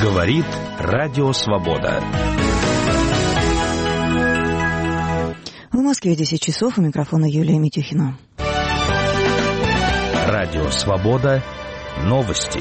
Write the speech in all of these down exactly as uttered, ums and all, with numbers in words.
Говорит Радио Свобода. В Москве десять часов, у микрофона Юлия Митюхина. Радио Свобода. Новости.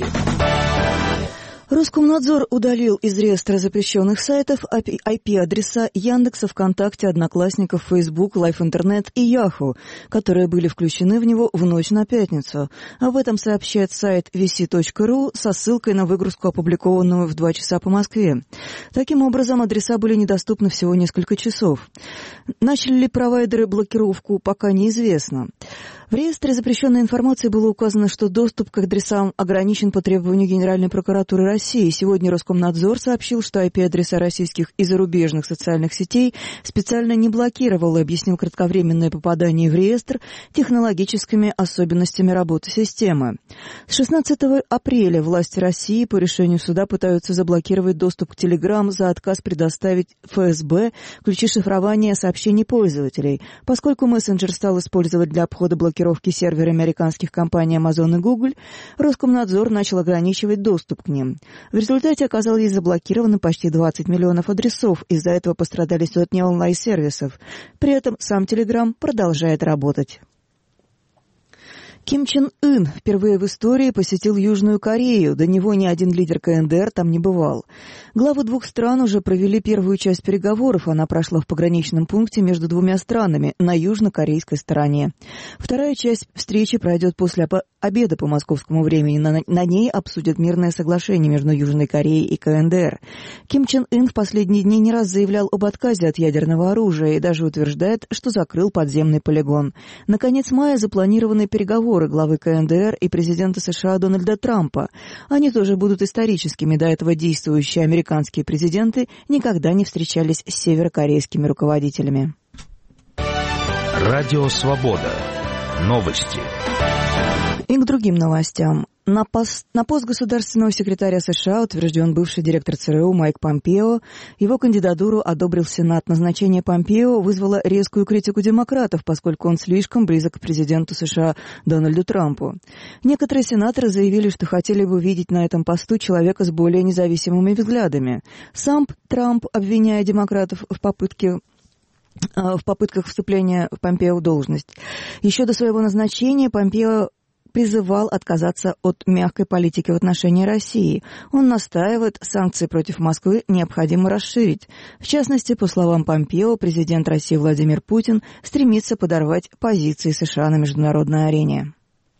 Роскомнадзор удалил из реестра запрещенных сайтов ай пи-адреса Яндекса, ВКонтакте, Одноклассников, Фейсбук, Лайф Интернет и Яху, которые были включены в него в ночь на пятницу. Об этом сообщает сайт ви си точка ру со ссылкой на выгрузку, опубликованную в два часа по Москве. Таким образом, адреса были недоступны всего несколько часов. Начали ли провайдеры блокировку, пока неизвестно. В реестре запрещенной информации было указано, что доступ к адресам ограничен по требованию Генеральной прокуратуры России. Сегодня Роскомнадзор сообщил, что ай пи-адреса российских и зарубежных социальных сетей специально не блокировал и объяснил кратковременное попадание в реестр технологическими особенностями работы системы. С шестнадцатого апреля власти России по решению суда пытаются заблокировать доступ к Telegram за отказ предоставить эф эс бэ ключи шифрования сообщений пользователей. Поскольку мессенджер стал использовать для обхода блокировки серверы американских компаний Amazon и Google, Роскомнадзор начал ограничивать доступ к ним. В результате оказалось заблокировано почти двадцать миллионов адресов, из-за этого пострадали сотни онлайн-сервисов. При этом сам Telegram продолжает работать. Ким Чен Ын впервые в истории посетил Южную Корею. До него ни один лидер ка эн дэ эр там не бывал. Главы двух стран уже провели первую часть переговоров. Она прошла в пограничном пункте между двумя странами на южнокорейской стороне. Вторая часть встречи пройдет после обеда по московскому времени. На, на ней обсудят мирное соглашение между Южной Кореей и ка эн дэ эр. Ким Чен Ын в последние дни не раз заявлял об отказе от ядерного оружия и даже утверждает, что закрыл подземный полигон. На конец мая запланированы переговоры главы ка эн дэ эр и президента США Дональда Трампа. Они тоже будут историческими. До этого действующие американские президенты никогда не встречались с северокорейскими руководителями. Радио Свобода. Новости. И к другим новостям. На пост, на пост государственного секретаря США утвержден бывший директор цэ эр у Майк Помпео. Его кандидатуру одобрил Сенат. Назначение Помпео вызвало резкую критику демократов, поскольку он слишком близок к президенту США Дональду Трампу. Некоторые сенаторы заявили, что хотели бы видеть на этом посту человека с более независимыми взглядами. Сам Трамп, обвиняя демократов в попытке в попытках вступления в Помпео в должность. Еще до своего назначения Помпео призывал отказаться от мягкой политики в отношении России. Он настаивает, санкции против Москвы необходимо расширить. В частности, по словам Помпео, президент России Владимир Путин стремится подорвать позиции США на международной арене.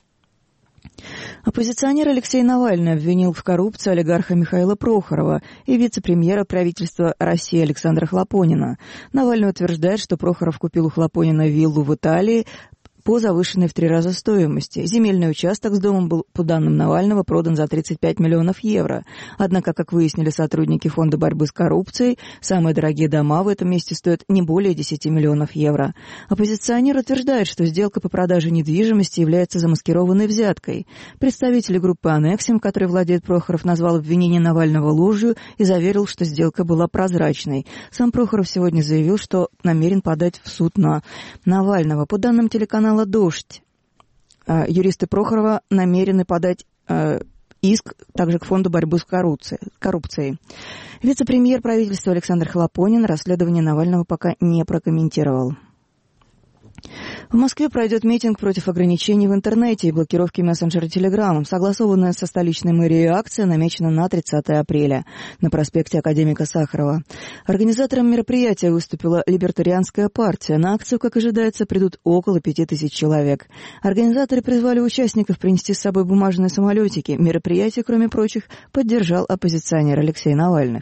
Оппозиционер Алексей Навальный обвинил в коррупции олигарха Михаила Прохорова и вице-премьера правительства России Александра Хлопонина. Навальный утверждает, что Прохоров купил у Хлопонина виллу в Италии по завышенной в три раза стоимости. Земельный участок с домом был, по данным Навального, продан за тридцать пять миллионов евро. Однако, как выяснили сотрудники Фонда борьбы с коррупцией, самые дорогие дома в этом месте стоят не более десяти миллионов евро. Оппозиционер утверждает, что сделка по продаже недвижимости является замаскированной взяткой. Представитель группы «Аннексим», которой владеет Прохоров, назвал обвинение Навального ложью и заверил, что сделка была прозрачной. Сам Прохоров сегодня заявил, что намерен подать в суд на Навального. По данным телеканала «Дождь», юристы Прохорова намерены подать иск также к Фонду борьбы с коррупцией. Вице-премьер правительства Александр Хлопонин расследование Навального пока не прокомментировал. В Москве пройдет митинг против ограничений в интернете и блокировки мессенджера Telegram. Согласованная со столичной мэрией акция намечена на тридцатое апреля на проспекте Академика Сахарова. Организатором мероприятия выступила Либертарианская партия. На акцию, как ожидается, придут около пяти тысяч человек. Организаторы призвали участников принести с собой бумажные самолетики. Мероприятие, кроме прочих, поддержал оппозиционер Алексей Навальный.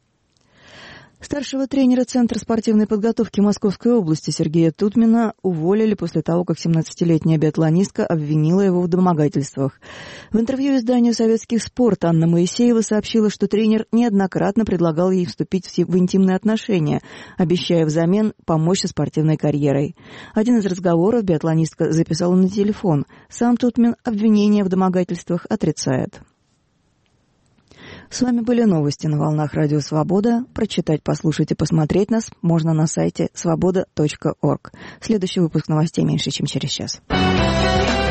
Старшего тренера Центра спортивной подготовки Московской области Сергея Тутмина уволили после того, как семнадцатилетняя биатлонистка обвинила его в домогательствах. В интервью изданию «Советский спорт» Анна Моисеева сообщила, что тренер неоднократно предлагал ей вступить в интимные отношения, обещая взамен помочь со спортивной карьерой. Один из разговоров биатлонистка записала на телефон. Сам Тутмин обвинения в домогательствах отрицает. С вами были новости на волнах Радио Свобода. Прочитать, послушать и посмотреть нас можно на сайте свобода точка орг. Следующий выпуск новостей меньше, чем через час.